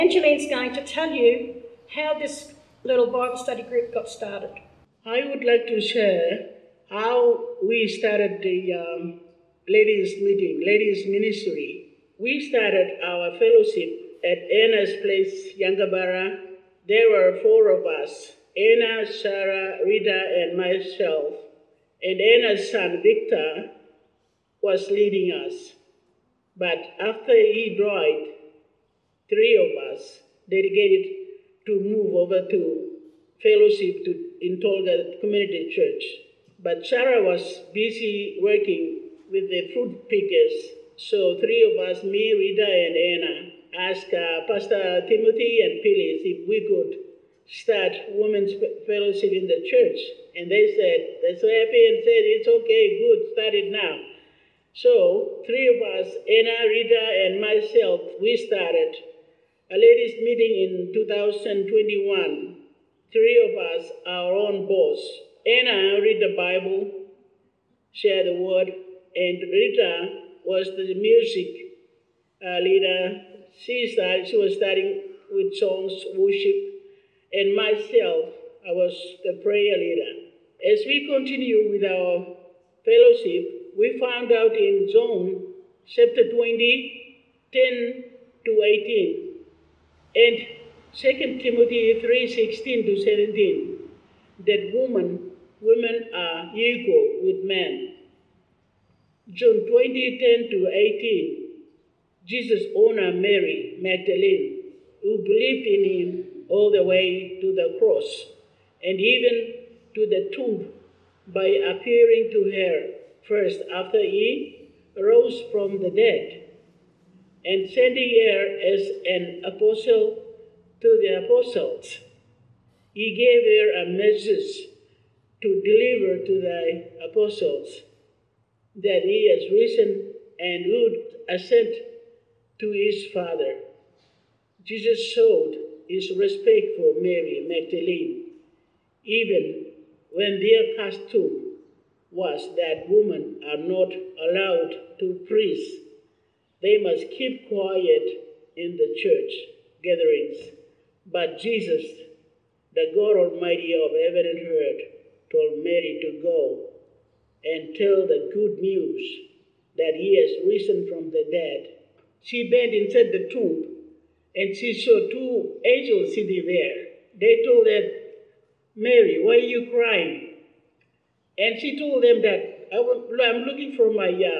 Angeline's going to tell you how this little Bible study group got started. I would like to share how we started the ladies' meeting, ladies' ministry. We started our fellowship at Anna's place, Yangabara. There were 4 of us, Anna, Sarah, Rita, and myself. And Anna's son, Victor, was leading us. But after he died, 3 of us dedicated to move over to fellowship in Tolga Community Church. But Sarah was busy working with the fruit pickers. So 3 of us, me, Rita, and Anna, asked Pastor Timothy and Phyllis if we could start women's fellowship in the church. And they said, so happy and said, it's okay, good, start it now. So 3 of us, Anna, Rita, and myself, we started a ladies' meeting in 2021. 3 of us, our own boss. Anna read the Bible, share the word, and Rita was the music leader. She was starting with songs, worship, and myself, I was the prayer leader. As we continue with our fellowship, we found out in John chapter 20, 10 to 18, and 2 Timothy 3:16 to 17, that women are equal with men. John 20:10 to 18, Jesus honored Mary Magdalene, who believed in him all the way to the cross, and even to the tomb by appearing to her first after he rose from the dead, and sending her as an apostle to the apostles. He gave her a message to deliver to the apostles, that he has risen and would ascend to his Father. Jesus showed his respect for Mary Magdalene, even when their custom was that women are not allowed to preach. They must keep quiet in the church gatherings. But Jesus, the God Almighty of heaven and earth, told Mary to go and tell the good news that he has risen from the dead. She bent inside the tomb, and she saw 2 angels sitting there. They told her, Mary, why are you crying? And she told them that I'm looking for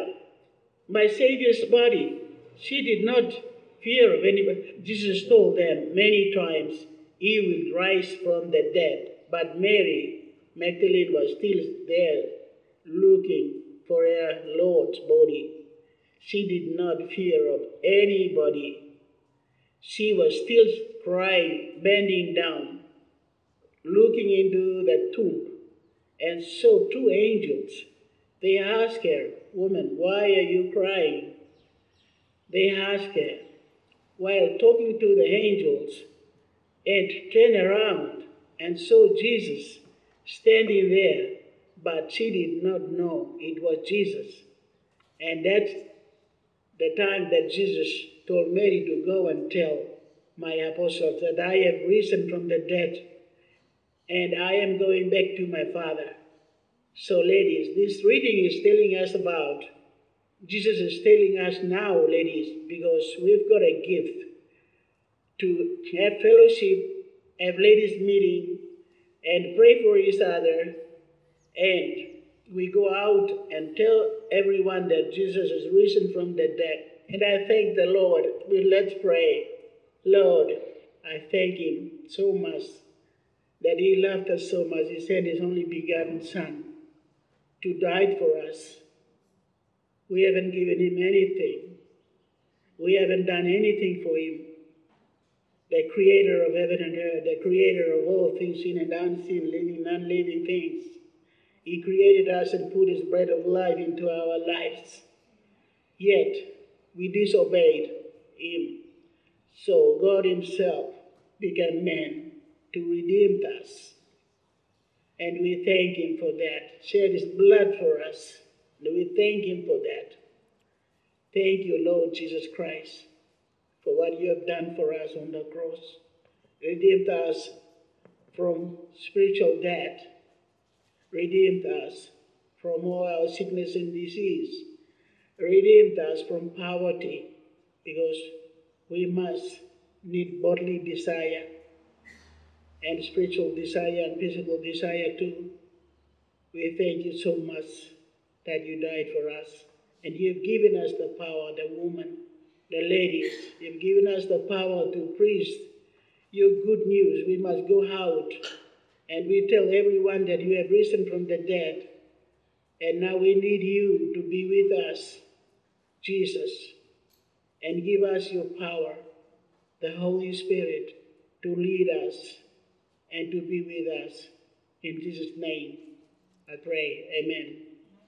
my Savior's body. She did not fear of anybody. Jesus told them many times, he will rise from the dead. But Mary Magdalene was still there looking for her Lord's body. She did not fear of anybody. She was still crying, bending down, looking into the tomb, and saw 2 angels. They asked her, woman, why are you crying? They asked her while talking to the angels, and turned around and saw Jesus standing there, but she did not know it was Jesus. And that's the time that Jesus told Mary to go and tell my apostles that I have risen from the dead and I am going back to my Father. So ladies, this reading is telling us about, Jesus is telling us now, ladies, because we've got a gift to have fellowship, have ladies meeting, and pray for each other, and we go out and tell everyone that Jesus is risen from the dead. And I thank the Lord. Let's pray. Lord, I thank him so much that he loved us so much. He sent his only begotten Son to die for us. We haven't given him anything. We haven't done anything for him. The creator of heaven and earth, the creator of all things seen and unseen, living and unliving things. He created us and put his breath of life into our lives. Yet, we disobeyed him. So God himself became man to redeem us. And we thank him for that. Shed his blood for us. And we thank him for that. Thank you, Lord Jesus Christ. for what you have done for us on the cross. Redeemed us from spiritual death. Redeemed us from all our sickness and disease. Redeemed us from poverty, because we must need bodily desire and spiritual desire and physical desire too. We thank you so much that you died for us. And you have given us the power, the woman, the ladies. You've given us the power to preach your good news. We must go out and we tell everyone that you have risen from the dead. And now we need you to be with us, Jesus, and give us your power, the Holy Spirit, to lead us and to be with us. In Jesus' name, I pray. Amen.